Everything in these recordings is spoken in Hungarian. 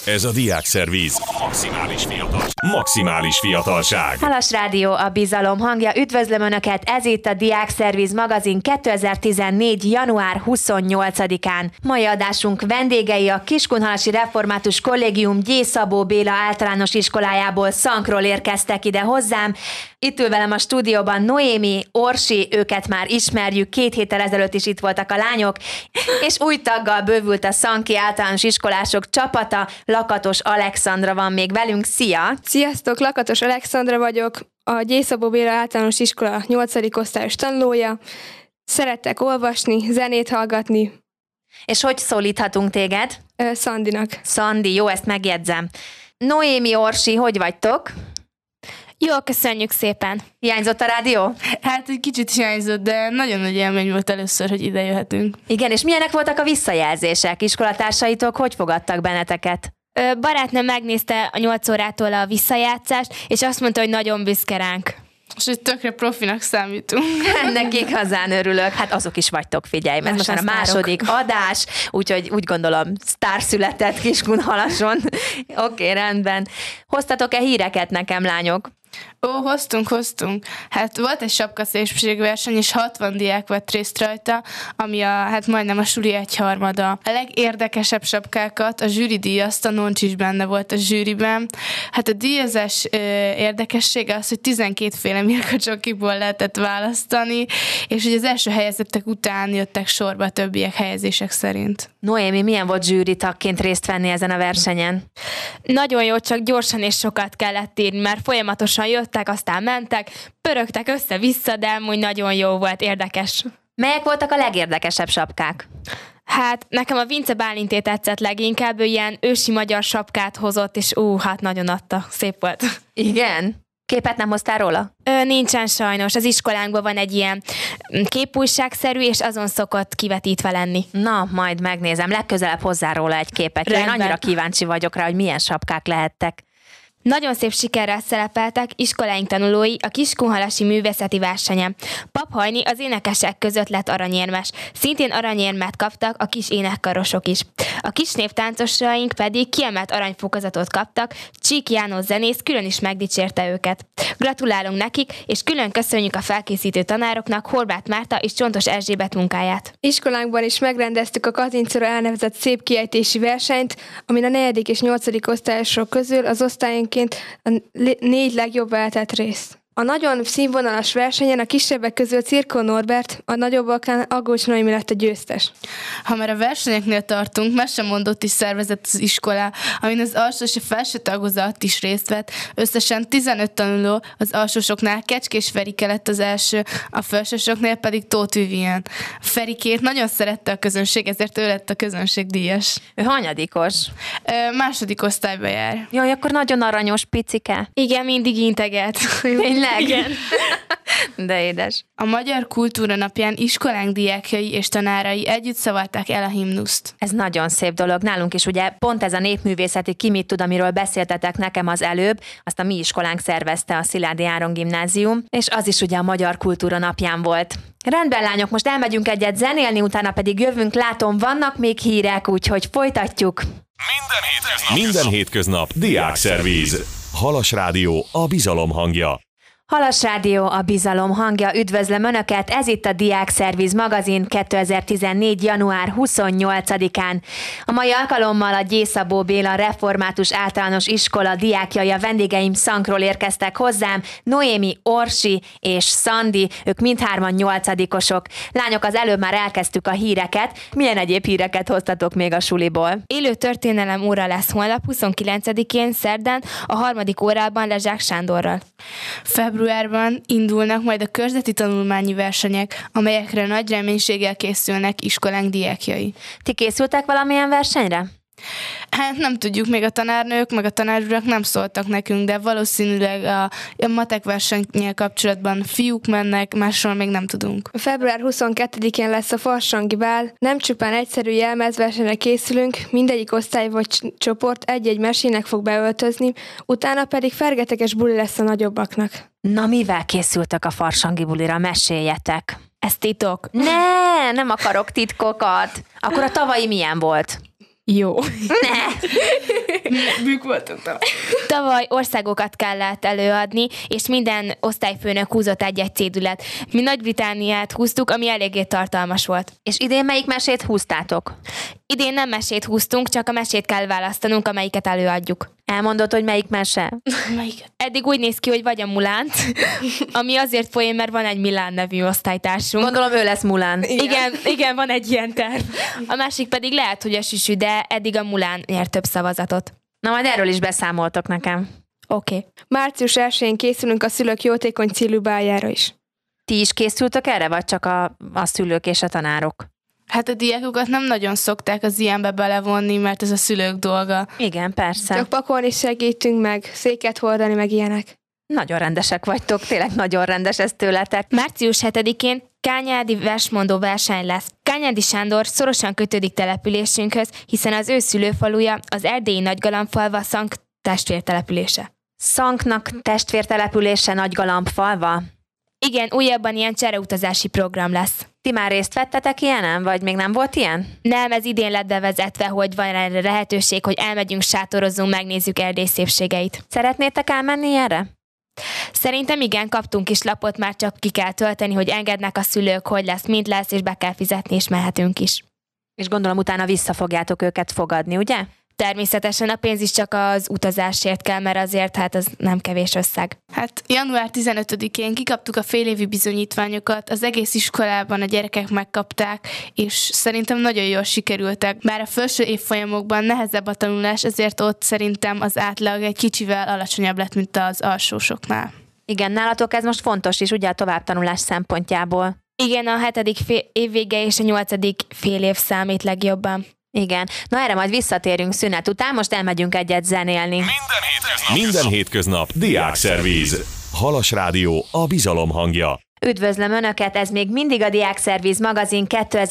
Ez a Diákszervíz. Maximális fiatalság. Halas Rádió, a bizalom hangja. Üdvözlöm Önöket, ez itt a Diákszervíz magazin 2014. január 28-án. Mai adásunk vendégei a Kiskunhalasi Református Kollégium G. Szabó Béla általános iskolájából, Szankról érkeztek ide hozzám. Itt ül velem a stúdióban Noémi, Orsi, őket már ismerjük, 2 héttel ezelőtt is itt voltak a lányok, és új taggal bővült a szanki általános iskolások csapata. Lakatos Alexandra van még velünk, szia! Sziasztok, Lakatos Alexandra vagyok, a G. Szabó Béla általános iskola 8. osztályos tanulója. Szeretek olvasni, zenét hallgatni. És hogy szólíthatunk téged? Szandinak. Szandi, jó, ezt megjegyzem. Noémi, Orsi, hogy vagytok? Jól, köszönjük szépen. Hiányzott a rádió? Hát egy kicsit hiányzott, de nagyon nagy élmény volt először, hogy ide jöhetünk. Igen, és milyenek voltak a visszajelzések? Iskolatársaitok hogy fogadtak benneteket? Barátnőm megnézte a 8 órától a visszajátszást, és azt mondta, hogy nagyon büszke ránk. És hogy tökre profinak számítunk. Ennek igazán örülök. Hát azok is vagytok, figyelj, mert most már a második adás, úgyhogy úgy gondolom, sztár született Kiskunhalason. Oké, rendben. Hoztatok-e híreket nekem, lányok? Hoztunk. Hát volt egy sapkaszépségverseny, és 60 diák vett részt rajta, ami majdnem a suli egyharmada. A legérdekesebb sapkákat a zsűri díjazta, Noncs is benne volt a zsűriben. Hát a díjazás érdekessége az, hogy 12 féle mirkacsokiból lehetett választani, és hogy az első helyezettek után jöttek sorba a többiek helyezések szerint. Noémi, milyen volt zsűritagként részt venni ezen a versenyen? Nagyon jó, csak gyorsan és sokat kellett írni, mert folyamatosan jöttek, aztán mentek, pörögtek össze-vissza, de amúgy nagyon jó volt, érdekes. Melyek voltak a legérdekesebb sapkák? Hát nekem a Vince Bálinté tetszett leginkább, ő ilyen ősi magyar sapkát hozott, és hát nagyon adta, szép volt. Igen? Képet nem hoztál róla? Nincsen sajnos, az iskolánkban van egy ilyen képújságszerű, és azon szokott kivetítve lenni. Na, majd megnézem, legközelebb hozzá róla egy képet. Én annyira kíváncsi vagyok rá, hogy milyen sapkák lehettek. Nagyon szép sikerrel szerepeltek iskoláink tanulói a Kiskunhalasi művészeti versenyen. Pap Hajni az énekesek között lett aranyérmes. Szintén aranyérmet kaptak a kis énekkarosok is. A kis névtáncosaink pedig kiemelt aranyfokozatot kaptak, Csík János zenész külön is megdicsérte őket. Gratulálunk nekik, és külön köszönjük a felkészítő tanároknak, Horváth Márta és Csontos Erzsébet munkáját. Iskolánkban is megrendeztük a Katincora elnevezett szép kiejtési versenyt, amin a 4. és 8. osztályosok közül az osztályonként a 4 legjobb eltett részt. A nagyon színvonalas versenyen a kisebbek közül Cirkó Norbert, a nagyobbakán Aggócs Noémi lett a győztes. Ha már a versenyeknél tartunk, mesemondót is szervezett az iskola, amin az alsó és a felső tagozat is részt vett. Összesen 15 tanuló, az alsósoknál Kecskés Ferike lett az első, a felsősoknél pedig Tóth Vivien. Ferikét nagyon szerette a közönség, ezért ő lett a közönség díjas. Ő hanyadikos? Második osztályba jár. Jaj, akkor nagyon aranyos picike. Igen, mindig integet. Igen. De édes. A Magyar Kultúra Napján iskolánk diákjai és tanárai együtt szavalták el a himnuszt. Ez nagyon szép dolog. Nálunk is ugye pont ez a népművészeti Ki mit tud, amiről beszéltetek nekem az előbb, azt a mi iskolánk szervezte, a Szilágyi Áron gimnázium, és az is ugye a Magyar Kultúra Napján volt. Rendben, lányok, most elmegyünk egyet zenélni, utána pedig jövünk, látom, vannak még hírek, úgyhogy folytatjuk. Minden hétköznap Diákszervíz. Halas Rádió, a bizalom hangja. Halas Rádió, a bizalom hangja. Üdvözlöm Önöket, ez itt a Diákszervíz magazin 2014. január 28-án. A mai alkalommal a G. Szabó Béla Református Általános Iskola diákjai, a vendégeim Szankról érkeztek hozzám, Noémi, Orsi és Szandi, ők mindhárman 8-osok. Lányok, az előbb már elkezdtük a híreket. Milyen egyéb híreket hoztatok még a suliból? Élő történelem óra lesz holnap 29-én szerdán a 3. órában Lezsák Sándorral. Februárban indulnak majd a körzeti tanulmányi versenyek, amelyekre nagy reménységgel készülnek iskolánk diákjai. Ti készültek valamilyen versenyre? Hát nem tudjuk, még a tanárnők, meg a tanárurak nem szóltak nekünk, de valószínűleg a matek versennyel kapcsolatban fiúk mennek, másról még nem tudunk. Február 22-én lesz a farsangi bál, nem csupán egyszerű jelmezversenyre készülünk, mindegyik osztály vagy csoport egy-egy mesének fog beöltözni, utána pedig fergeteges buli lesz a nagyobbaknak. Na, mivel készültek a farsangi bulira? Meséljetek. Ez titok. Nem akarok titkokat. Akkor a tavalyi milyen volt? Jó. Ne! Bűk voltunk talán. Tavaly országokat kellett előadni, és minden osztályfőnök húzott egy-egy cédület. Mi Nagy-Britanniát húztuk, ami eléggé tartalmas volt. És idén melyik mesét húztátok? Idén nem mesét húztunk, csak a mesét kell választanunk, amelyiket előadjuk. Elmondod, hogy melyik mese? Melyiket? Eddig úgy néz ki, hogy vagy a Mulánt, ami azért folyam, mert van egy Milán nevű osztálytársunk. Gondolom ő lesz Mulán. Igen, van egy ilyen terv. A másik pedig lehet, hogy a Süsü, de eddig a Mulán nyert több szavazatot. Na, majd erről is beszámoltok nekem. Oké. Március 1-én készülünk a szülők jótékony célú báljára is. Ti is készültök erre, vagy csak a szülők és a tanárok? Hát a diákokat nem nagyon szokták az ilyenbe belevonni, mert ez a szülők dolga. Igen, persze. Csak pakolni segítünk meg, széket hordani, meg ilyenek. Nagyon rendesek vagytok, tényleg nagyon rendes ez tőletek. Március 7-én kányádi versmondó verseny lesz. Kányádi Sándor szorosan kötődik településünkhöz, hiszen az ő szülőfaluja az erdélyi Nagygalambfalva Szank testvértelepülése. Szanknak testvértelepülése Nagygalambfalva? Igen, újabban ilyen csereutazási program lesz. Ti már részt vettetek ilyenen, vagy még nem volt ilyen? Nem, ez idén lett bevezetve, hogy van erre lehetőség, hogy elmegyünk, sátorozzunk, megnézzük Erdély szépségeit. Szeretnétek elmenni ilyenre? Szerintem igen, kaptunk is lapot, már csak ki kell tölteni, hogy engednek a szülők, hogy lesz, mint lesz, és be kell fizetni, és mehetünk is. És gondolom utána vissza fogjátok őket fogadni, ugye? Természetesen a pénz is csak az utazásért kell, mert azért hát az nem kevés összeg. Hát január 15-én kikaptuk a félévi bizonyítványokat, az egész iskolában a gyerekek megkapták, és szerintem nagyon jól sikerültek. Bár a felső évfolyamokban nehezebb a tanulás, ezért ott szerintem az átlag egy kicsivel alacsonyabb lett, mint az alsósoknál. Igen, nálatok ez most fontos is, ugye a továbbtanulás szempontjából. Igen, a 7. évvége és a 8. fél év számít legjobban. Igen. Na erre majd visszatérünk szünet után, most elmegyünk egyet zenélni. Minden hétköznap Diákszervíz. Halas Rádió, a bizalom hangja. Üdvözlöm Önöket, ez még mindig a Diákszervíz magazin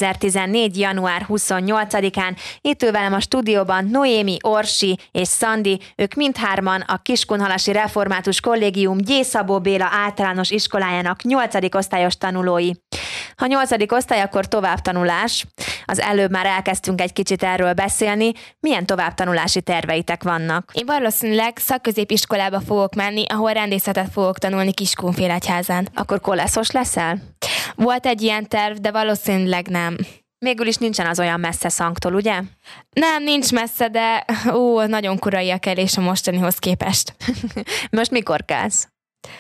2014. január 28-án. Itt ül velem a stúdióban Noémi, Orsi és Szandi, ők mindhárman a Kiskunhalasi Református Kollégium G. Szabó Béla általános iskolájának 8. osztályos tanulói. Ha 8. osztály, akkor továbbtanulás. Az előbb már elkezdtünk egy kicsit erről beszélni. Milyen továbbtanulási terveitek vannak? Én valószínűleg szakközépiskolába fogok menni, ahol rendészetet fogok tanulni Kiskunfélegyházán. Akkor koleszos leszel? Volt egy ilyen terv, de valószínűleg nem. Végül is nincsen az olyan messze Szanktól, ugye? Nem, nincs messze, de nagyon korai a kelés a mostanihoz képest. Most mikor kelsz?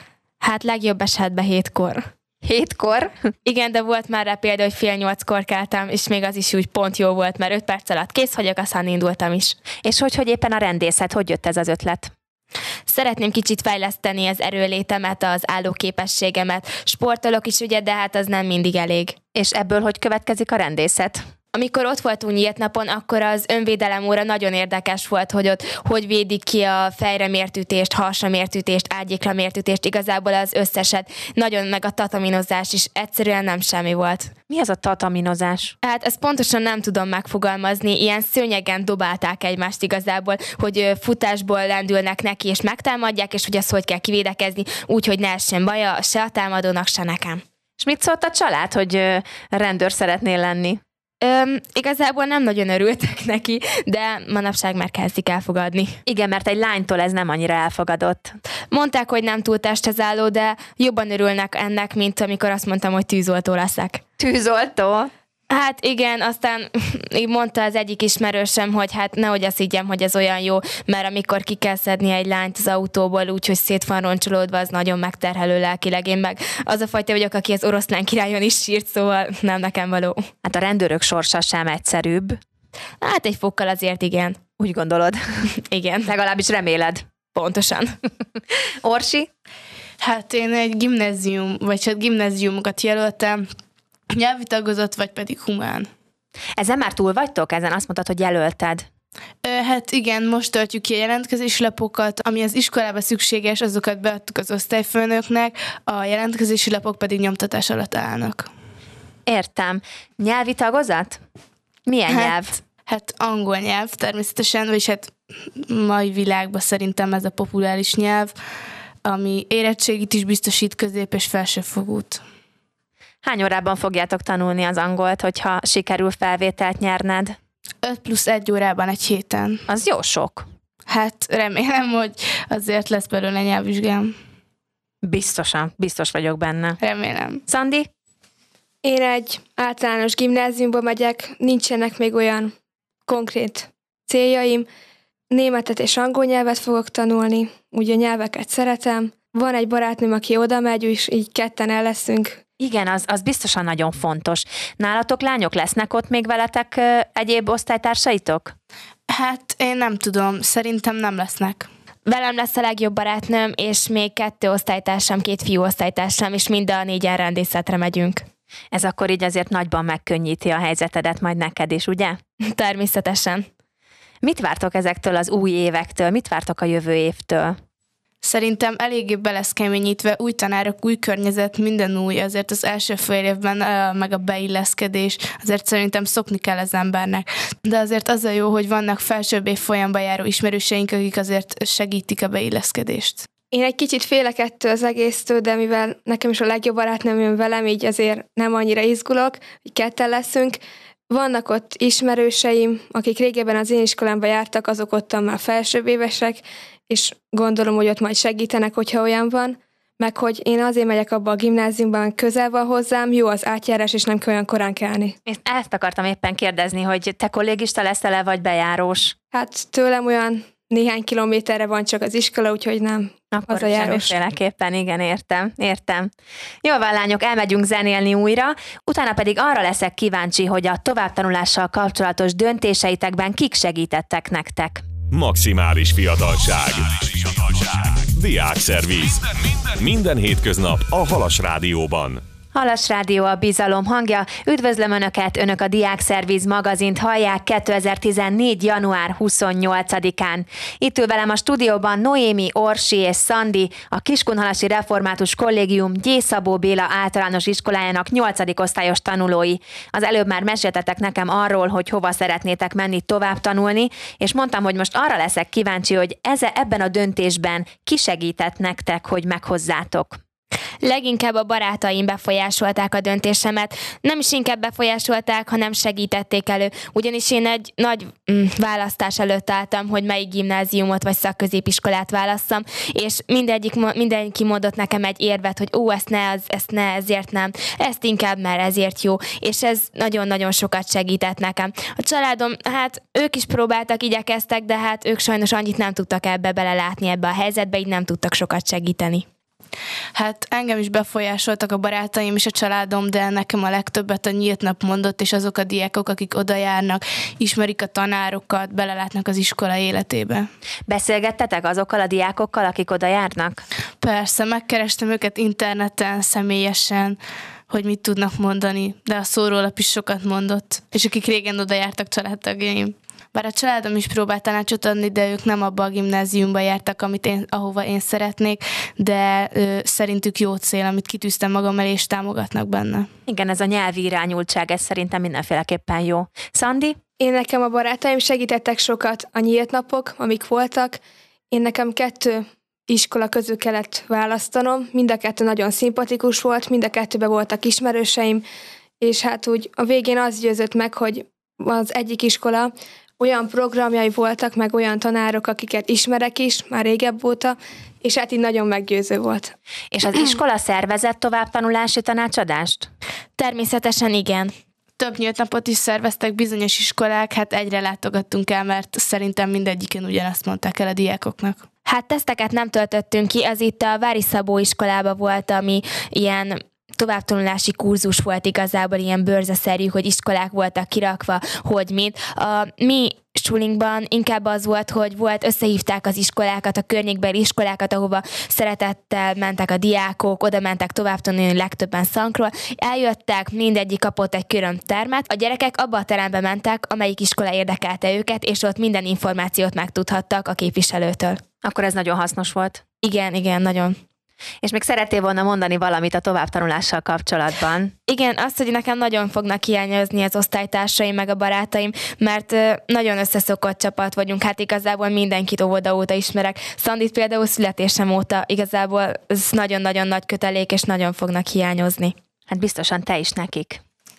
Hát legjobb esetben 7-kor. 7-kor? Igen, de volt már rá példa, hogy 7:30-kor keltem, és még az is úgy pont jó volt, mert 5 perc alatt kész vagyok, aztán indultam is. És hogy éppen a rendészet, hogy jött ez az ötlet? Szeretném kicsit fejleszteni az erőlétemet, az állóképességemet. Sportolok is ugye, de hát az nem mindig elég. És ebből hogy következik a rendészet? Amikor ott voltunk nyílt napon, akkor az önvédelem óra nagyon érdekes volt, hogy ott hogy védik ki a fejre mért ütést, hasra mért ütést, ágyékra mért ütést, igazából az összeset. Nagyon meg a tataminozás is egyszerűen nem semmi volt. Mi az a tataminozás? Hát ezt pontosan nem tudom megfogalmazni, ilyen szőnyegen dobálták egymást igazából, hogy futásból lendülnek neki, és megtámadják, és hogy azt hogy kell kivédekezni, úgy, hogy ne essen baja se a támadónak, se nekem. És mit szólt a család, hogy rendőr szeretnél lenni? Igazából nem nagyon örültek neki, de manapság már kezdik elfogadni. Igen, mert egy lánytól ez nem annyira elfogadott. Mondták, hogy nem túl testhez álló, de jobban örülnek ennek, mint amikor azt mondtam, hogy tűzoltó leszek. Tűzoltó? Hát igen, aztán így mondta az egyik ismerősöm, hogy hát nehogy azt higgyem, hogy ez olyan jó, mert amikor ki kell szedni egy lányt az autóból úgy, hogy szét van roncsolódva, az nagyon megterhelő lelkileg. Én meg az a fajta vagyok, aki az Oroszlán királyon is sírt, szóval nem nekem való. Hát a rendőrök sorsa sem egyszerűbb. Hát egy fokkal azért igen. Úgy gondolod? Igen. Legalábbis reméled. Pontosan. Orsi? Hát én egy gimnáziumokat jelöltem, nyelvi tagozat, vagy pedig humán. Ezen már túl vagytok? Ezen azt mondtad, hogy jelölted. Hát igen, most töltjük ki a jelentkezési lapokat, ami az iskolába szükséges, azokat beadtuk az osztályfőnöknek, a jelentkezési lapok pedig nyomtatás alatt állnak. Értem. Nyelvi tagozat? Milyen nyelv? Hát angol nyelv természetesen, vagyis hát mai világban szerintem ez a populáris nyelv, ami érettségit is biztosít, közép- és felsőfokút. Hány órában fogjátok tanulni az angolt, hogyha sikerül felvételt nyerned? 5 + 1 órában egy héten. Az jó sok. Hát remélem, hogy azért lesz belőle nyelvvizsgám. Biztos vagyok benne. Remélem. Szandi? Én egy általános gimnáziumba megyek, nincsenek még olyan konkrét céljaim. Németet és angol nyelvet fogok tanulni, ugye nyelveket szeretem. Van egy barátnőm, aki oda megy, és így ketten el leszünk. Igen, az biztosan nagyon fontos. Nálatok lányok lesznek ott még veletek egyéb osztálytársaitok? Hát én nem tudom, szerintem nem lesznek. Velem lesz a legjobb barátnőm, és még 2 osztálytársam, 2 fiú osztálytársam, és mind a 4-en rendészetre megyünk. Ez akkor így azért nagyban megkönnyíti a helyzetedet majd neked is, ugye? Természetesen. Mit vártok ezektől az új évektől? Mit vártok a jövő évtől? Szerintem eléggé be lesz keményítve, új tanárok, új környezet, minden új, azért az első fél évben meg a beilleszkedés, azért szerintem szokni kell az embernek. De azért az a jó, hogy vannak felsőbb évfolyamba járó ismerőseink, akik azért segítik a beilleszkedést. Én egy kicsit félek ettől az egésztől, de mivel nekem is a legjobb barátnőm jön velem, így azért nem annyira izgulok, hogy ketten leszünk. Vannak ott ismerőseim, akik régebben az én iskolámba jártak, azok ottan már felsőbb évesek, és gondolom, hogy ott majd segítenek, hogyha olyan van, meg hogy én azért megyek abba a gimnáziumban, közel van hozzám, jó az átjárás, és nem kell olyan korán kelni. Ezt akartam éppen kérdezni, hogy te kollégista leszel-e, vagy bejárós? Hát tőlem olyan néhány kilométerre van csak az iskola, úgyhogy nem Akkor hazajárós. semmiféleképpen, igen, értem. Jól van, lányok, elmegyünk zenélni újra, utána pedig arra leszek kíváncsi, hogy a továbbtanulással kapcsolatos döntéseitekben kik segítettek nektek. Maximális fiatalság. Diákszervíz. Minden hétköznap a Halas Rádióban. Halas Rádió a bizalom hangja. Üdvözlöm Önöket, Önök a Diákszervíz magazint hallják 2014. január 28-án. Itt ül velem a stúdióban Noémi, Orsi és Szandi, a Kiskunhalasi Református Kollégium Gyész Szabó Béla általános iskolájának 8. osztályos tanulói. Az előbb már meséltetek nekem arról, hogy hova szeretnétek menni tovább tanulni, és mondtam, hogy most arra leszek kíváncsi, hogy ebben a döntésben ki segített nektek, hogy meghozzátok. Leginkább a barátaim befolyásolták a döntésemet. Nem is inkább befolyásolták, hanem segítették elő. Ugyanis én egy nagy választás előtt álltam, hogy melyik gimnáziumot vagy szakközépiskolát válasszam, és mindenki mondott nekem egy érvet, hogy ezt ne, ezért nem, ezt inkább, mert ezért jó, és ez nagyon-nagyon sokat segített nekem. A családom, hát ők is próbáltak, igyekeztek, de hát ők sajnos annyit nem tudtak ebbe belelátni, ebbe a helyzetbe, így nem tudtak sokat segíteni. Hát engem is befolyásoltak a barátaim és a családom, de nekem a legtöbbet a Nyílt Nap mondott, és azok a diákok, akik oda járnak, ismerik a tanárokat, belelátnak az iskola életébe. Beszélgettetek azokkal a diákokkal, akik oda járnak? Persze, megkerestem őket interneten, személyesen, hogy mit tudnak mondani, de a szórólap is sokat mondott, és akik régen oda jártak, családtagjaim. Bár a családom is próbált tanácsot adni, de ők nem abba a gimnáziumba jártak, ahova én szeretnék, de szerintük jó cél, amit kitűztem magam elé, és támogatnak benne. Igen, ez a nyelvi irányultság, ez szerintem mindenféleképpen jó. Szandi? Nekem a barátaim segítettek sokat, a Nyílt Napok, amik voltak. Nekem 2 iskola közül kellett választanom, mind a 2 nagyon szimpatikus volt, mind a 2-ben voltak ismerőseim, és hát úgy a végén az győzött meg, hogy az egyik iskola olyan programjai voltak, meg olyan tanárok, akiket ismerek is, már régebb óta, és hát így nagyon meggyőző volt. És az iskola szervezett továbbtanulási tanácsadást? Természetesen igen. Több nyílt napot is szerveztek bizonyos iskolák, hát egyre látogattunk el, mert szerintem mindegyiken ugyanazt mondták el a diákoknak. Hát teszteket nem töltöttünk ki, az itt a Vári Szabó iskolában volt, ami ilyen továbbtanulási kurzus volt igazából, ilyen bőrzeszerű, hogy iskolák voltak kirakva, hogy mit. A mi sulinkban inkább az volt, hogy összehívták az iskolákat, a környékbeli iskolákat, ahova szeretettel mentek a diákok, oda mentek tovább tanulni, legtöbben szankról. Eljöttek, mindegyik kapott egy külön termet. A gyerekek abba a terembe mentek, amelyik iskola érdekelte őket, és ott minden információt megtudhattak a képviselőtől. Akkor ez nagyon hasznos volt. Igen, nagyon. És még szerettél volna mondani valamit a továbbtanulással kapcsolatban? Igen, azt, hogy nekem nagyon fognak hiányozni az osztálytársaim, meg a barátaim, mert nagyon összeszokott csapat vagyunk, hát igazából mindenkit óvoda óta ismerek. Szandit például születésem óta, igazából ez nagyon-nagyon nagy kötelék, és nagyon fognak hiányozni. Hát biztosan te is nekik.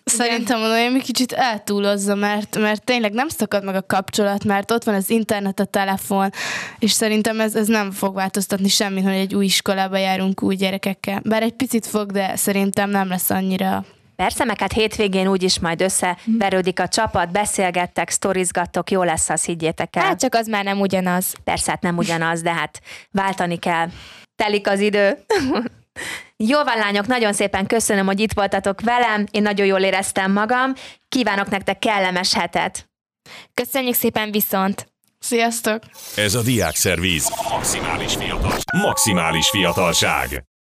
Szerintem Noémi kicsit eltúlozza, mert tényleg nem szakad meg a kapcsolat, mert ott van az internet, a telefon, és szerintem ez nem fog változtatni semmit, hogy egy új iskolába járunk új gyerekekkel. Bár egy picit fog, de szerintem nem lesz annyira. Persze, meg hát hétvégén úgyis majd összeverődik a csapat, beszélgettek, sztorizgattok, jó lesz, azt higgyétek el. Hát csak az már nem ugyanaz. Persze, hát nem ugyanaz, de hát váltani kell. Telik az idő. Jó van, lányok, nagyon szépen köszönöm, hogy itt voltatok velem, én nagyon jól éreztem magam, kívánok nektek kellemes hetet. Köszönjük szépen, viszont! Sziasztok! Ez a Diákszervíz. Maximális fiatalság.